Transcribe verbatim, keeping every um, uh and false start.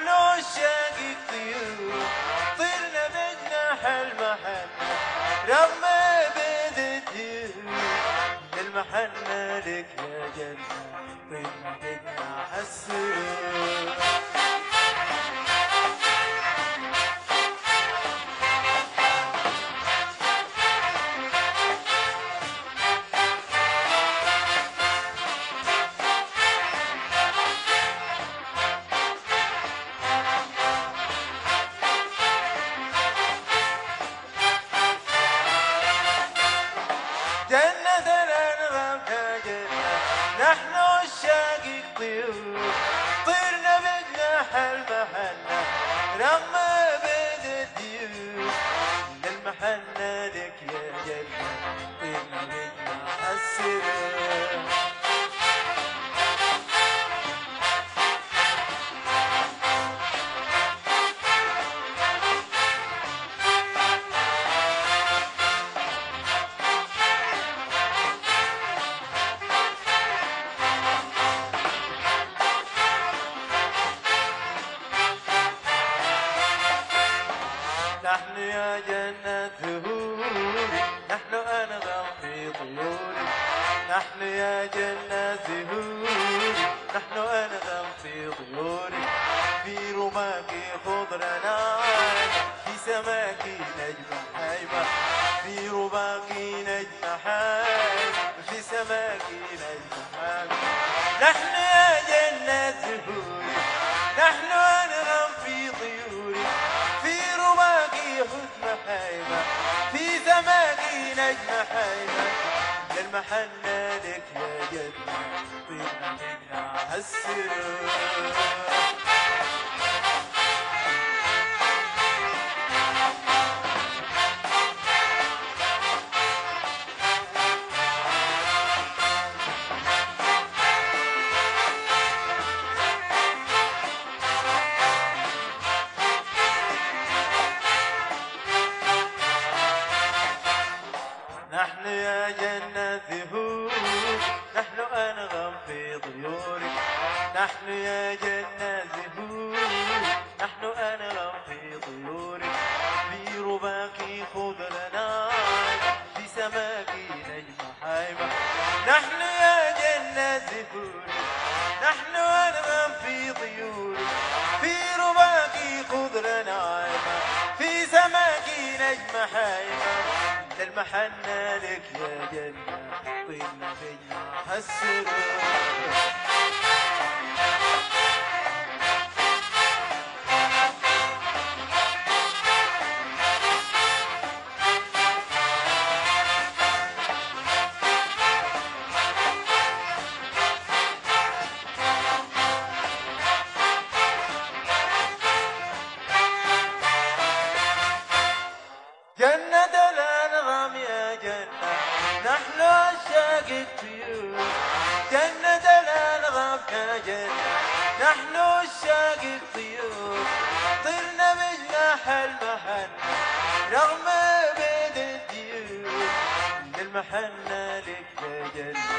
عشاق الطيور طيرنا بجناح المحنة رغم بيد الديون المحنة لك يا جنة طيرنا بجناح السرور. جنة الأنغام يا جنة نحن عشاق الطيور طيرنا بجناح المحنة رغم بيد الديون المحنة لك يا جنة طيرنا بجناح السرور. نحن يا جنة زهور نحن أنغام في طيورك نحن يا جنة زهور نحن أنغام في طيورك في رماك خضر ناعم في سماك نجم حيمة في رماك نجم حيمة في سماك نجم حيمة. نحن يا جنة زهور نحن أنغام في طيورك في رماقي حسن حيمة في سماقي نجم حيمة للمحنة لك يا جنة طيرنا بجناح السرور. نحن يا جنة زهور نحن أنغام في طيورك نحن يا جنة زهور نحن أنغام في طيورك في رباك خضر ناعم في سماك نجم حيمة. نحن يا جنة زهور نحن أنغام في طيورك في رباك خضر ناعم في سماك نجم حيمة المحنة لك يا جنة طيرنا بجناح السرور. جنة الأنغام يا جنة نحن عشاق الطيور جنة الأنغام يا جنة نحن عشاق الطيور طرنا بجناح المحنة رغم بيد الديون المحنة لك يا جنة